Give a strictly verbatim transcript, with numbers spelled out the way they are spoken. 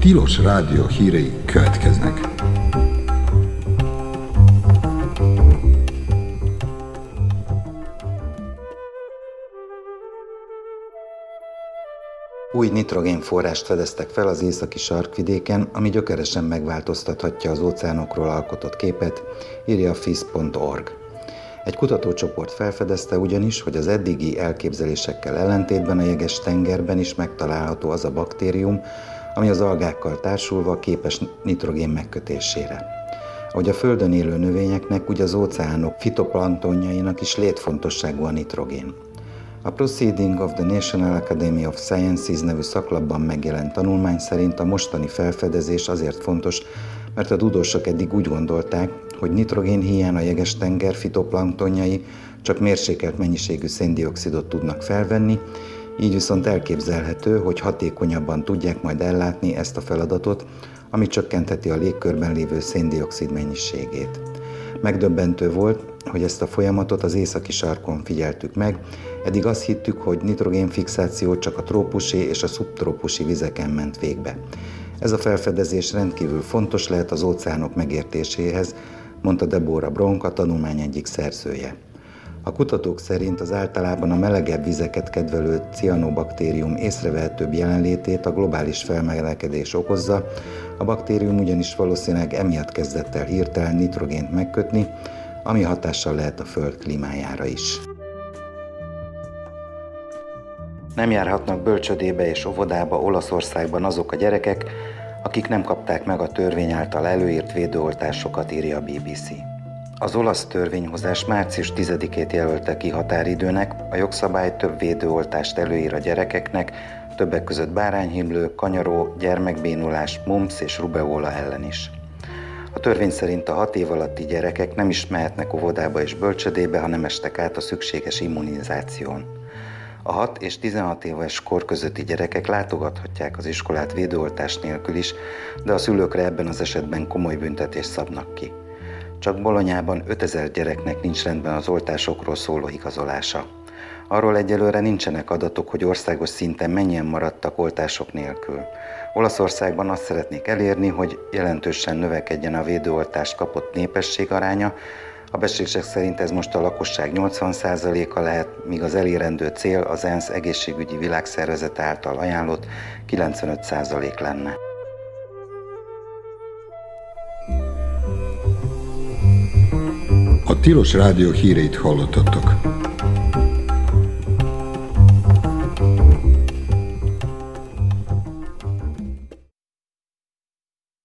Tilos Rádió hírei következnek. Új nitrogénforrást fedeztek fel az északi sarkvidéken, ami gyökeresen megváltoztathatja az óceánokról alkotott képet, írja a fisz pont org. Egy kutatócsoport felfedezte ugyanis, hogy az eddigi elképzelésekkel ellentétben a jeges tengerben is megtalálható az a baktérium, ami az algákkal társulva képes nitrogén megkötésére. Ahogy a földön élő növényeknek, úgy az óceánok fitoplanktonjainak is létfontosságú a nitrogén. A Proceedings of the National Academy of Sciences nevű szaklapban megjelent tanulmány szerint a mostani felfedezés azért fontos, mert a tudósok eddig úgy gondolták, hogy nitrogén híján a jeges-tenger fitoplanktonjai csak mérsékelt mennyiségű széndioxidot tudnak felvenni, így viszont elképzelhető, hogy hatékonyabban tudják majd ellátni ezt a feladatot, ami csökkentheti a légkörben lévő széndioxid mennyiségét. Megdöbbentő volt, hogy ezt a folyamatot az északi sarkon figyeltük meg, eddig azt hittük, hogy nitrogénfixáció csak a trópusi és a szubtrópusi vizeken ment végbe. Ez a felfedezés rendkívül fontos lehet az óceánok megértéséhez, mondta Deborah Bronk, a tanulmány egyik szerzője. A kutatók szerint az általában a melegebb vizeket kedvelő cianobaktérium észrevehetőbb jelenlétét a globális felmelegedés okozza, a baktérium ugyanis valószínűleg emiatt kezdett el hirtelen nitrogént megkötni, ami hatással lehet a Föld klímájára is. Nem járhatnak bölcsödébe és óvodába Olaszországban azok a gyerekek, akik nem kapták meg a törvény által előírt védőoltásokat, írja a bé bé cé. Az olasz törvényhozás március tizedikét jelölte ki határidőnek, a jogszabály több védőoltást előír a gyerekeknek, többek között bárányhimlő, kanyaró, gyermekbénulás, mumps és rubeola ellen is. A törvény szerint a hat év alatti gyerekek nem is mehetnek óvodába és bölcsödébe, ha nem estek át a szükséges immunizáción. A hat és tizenhat éves kor közötti gyerekek látogathatják az iskolát védőoltás nélkül is, de a szülőkre ebben az esetben komoly büntetést szabnak ki. Csak Bolonyában ötezer gyereknek nincs rendben az oltásokról szóló igazolása. Arról egyelőre nincsenek adatok, hogy országos szinten mennyien maradtak oltások nélkül. Olaszországban azt szeretnék elérni, hogy jelentősen növekedjen a védőoltást kapott népesség aránya. A becslések szerint ez most a lakosság nyolcvan százaléka lehet, míg az elérendő cél az ENSZ egészségügyi világszervezete által ajánlott kilencvenöt százalék lenne. A Tilos Rádió híreit hallottatok.